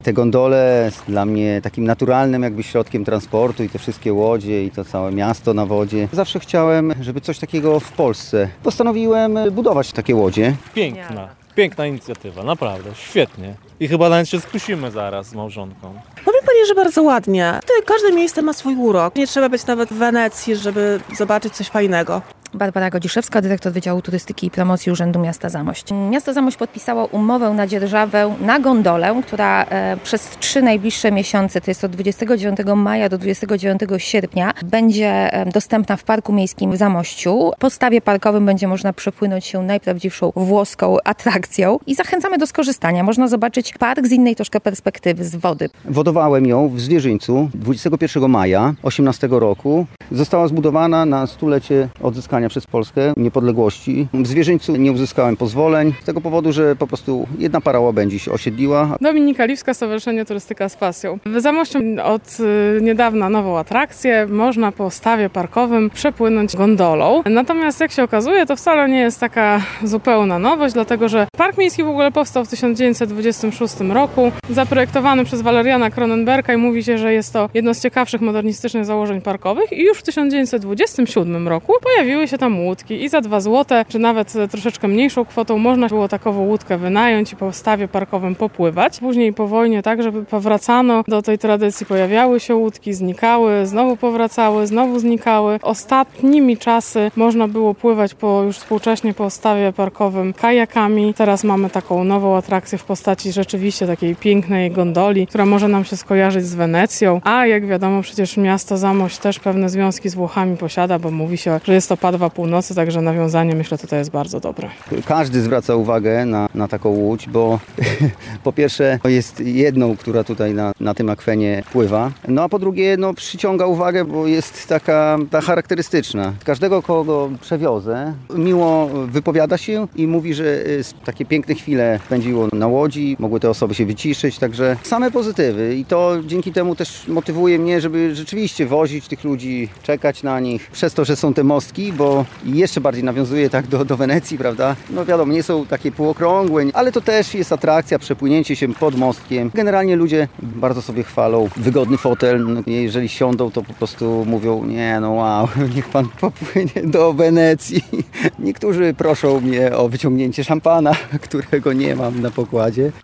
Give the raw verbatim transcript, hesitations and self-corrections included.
Te gondole dla mnie takim naturalnym jakby środkiem transportu i te wszystkie łodzie i to całe miasto na wodzie. Zawsze chciałem, żeby coś takiego w Polsce. Postanowiłem budować takie łodzie. Piękna, piękna inicjatywa, naprawdę, świetnie. I chyba nawet się skusimy zaraz z małżonką. Powiem pani, że bardzo ładnie. Tutaj każde miejsce ma swój urok. Nie trzeba być nawet w Wenecji, żeby zobaczyć coś fajnego. Barbara Godziszewska, dyrektor Wydziału Turystyki i Promocji Urzędu Miasta Zamość. Miasto Zamość podpisało umowę na dzierżawę na gondolę, która e, przez trzy najbliższe miesiące, to jest od dwudziestego dziewiątego maja do dwudziestego dziewiątego sierpnia, będzie e, dostępna w Parku Miejskim w Zamościu. Po stawie parkowym będzie można przepłynąć się najprawdziwszą włoską atrakcją i zachęcamy do skorzystania. Można zobaczyć park z innej troszkę perspektywy, z wody. Wodowałem ją w Zwierzyńcu dwudziestego pierwszego maja osiemnastego roku. Została zbudowana na stulecie odzyskania przez Polskę niepodległości. W Zwierzyńcu nie uzyskałem pozwoleń z tego powodu, że po prostu jedna para łabędzi się osiedliła. Dominika Liwska, Stowarzyszenie Turystyka z Pasją. W Zamościu od niedawna nową atrakcję. Można po stawie parkowym przepłynąć gondolą. Natomiast jak się okazuje, to wcale nie jest taka zupełna nowość, dlatego że Park Miejski w ogóle powstał w tysiąc dziewięćset dwudziestym szóstym roku. Zaprojektowany przez Waleriana Cronenberga i mówi się, że jest to jedno z ciekawszych modernistycznych założeń parkowych i już w tysiąc dziewięćset dwudziestym siódmym roku pojawiły się tam łódki i za dwa złote, czy nawet troszeczkę mniejszą kwotą można było takową łódkę wynająć i po stawie parkowym popływać. Później po wojnie tak, żeby powracano do tej tradycji, pojawiały się łódki, znikały, znowu powracały, znowu znikały. Ostatnimi czasy można było pływać po już współcześnie po stawie parkowym kajakami. Teraz mamy taką nową atrakcję w postaci rzeczywiście takiej pięknej gondoli, która może nam się skojarzyć z Wenecją, a jak wiadomo przecież miasto Zamość też pewne związki z Włochami posiada, bo mówi się, że jest to Padwa Północy, także nawiązanie myślę tutaj jest bardzo dobre. Każdy zwraca uwagę na, na taką łódź, bo po pierwsze jest jedną, która tutaj na, na tym akwenie pływa, no a po drugie no, przyciąga uwagę, bo jest taka ta charakterystyczna. Każdego, kogo przewiozę, miło wypowiada się i mówi, że takie piękne chwile spędziło na łodzi, mogły te osoby się wyciszyć, także same pozytywy i to dzięki temu też motywuje mnie, żeby rzeczywiście wozić tych ludzi, czekać na nich, przez to, że są te mostki, bo jeszcze bardziej nawiązuje tak do, do Wenecji, prawda? No wiadomo, nie są takie półokrągłe, ale to też jest atrakcja, przepłynięcie się pod mostkiem. Generalnie ludzie bardzo sobie chwalą wygodny fotel, no, jeżeli siądą, to po prostu mówią, nie no wow, niech pan popłynie do Wenecji. Niektórzy proszą mnie o wyciągnięcie szampana, którego nie mam na pokładzie.